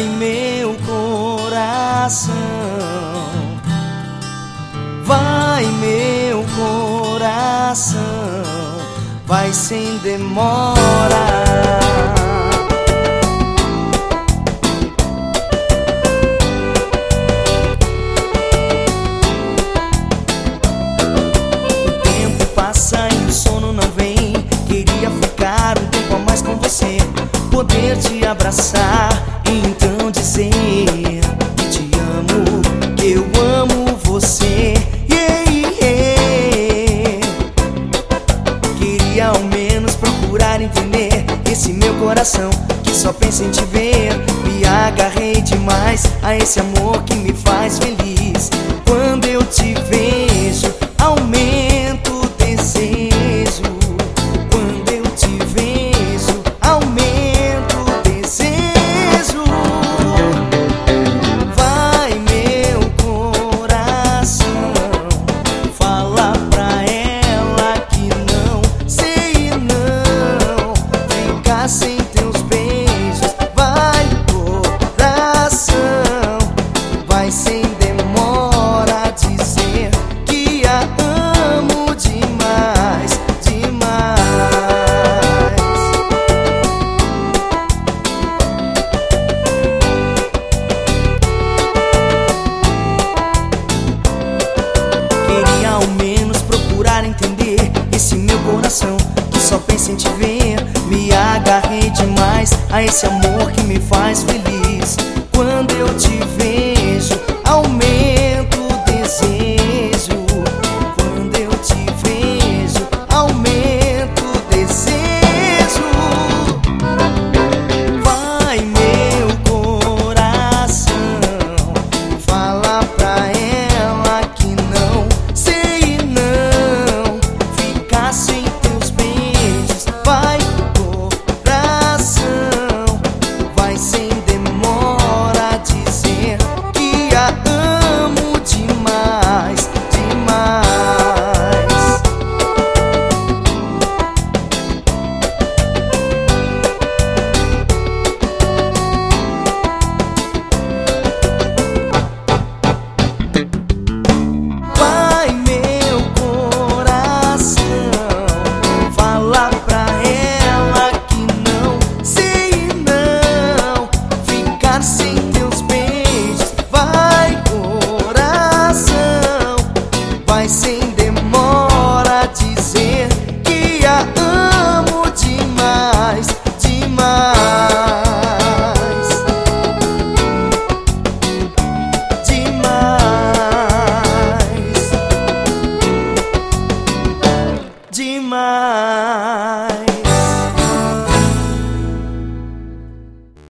Vai, meu coração, vai, meu coração, vai sem demora. Poder te abraçar e então dizer que te amo, que eu amo você. Queria ao menos procurar entender esse meu coração que só pensa em te ver. Me agarrei demais a esse amor que me faz feliz. Quando eu te vejo, aumento o desejo. Sem teus beijos, vai coração, vai sem demora dizer que a amo demais, demais. Queria ao menos procurar entender esse meu coração que só pensa em te ver. Me agarrei demais a esse amor que me faz feliz. Quando eu te vejo, aumento o desejo. Quando eu te vejo, aumento o desejo. Vai, meu coração, fala pra ela que não sei não ficar sem teus beijos. Vai, vai sem demora dizer que a amo demais, demais. Vai, meu coração, fala pra ela que não sei não ficar sem teus beijos. Vai, coração, vai sem demora dizer que a amo demais, demais, demais, demais.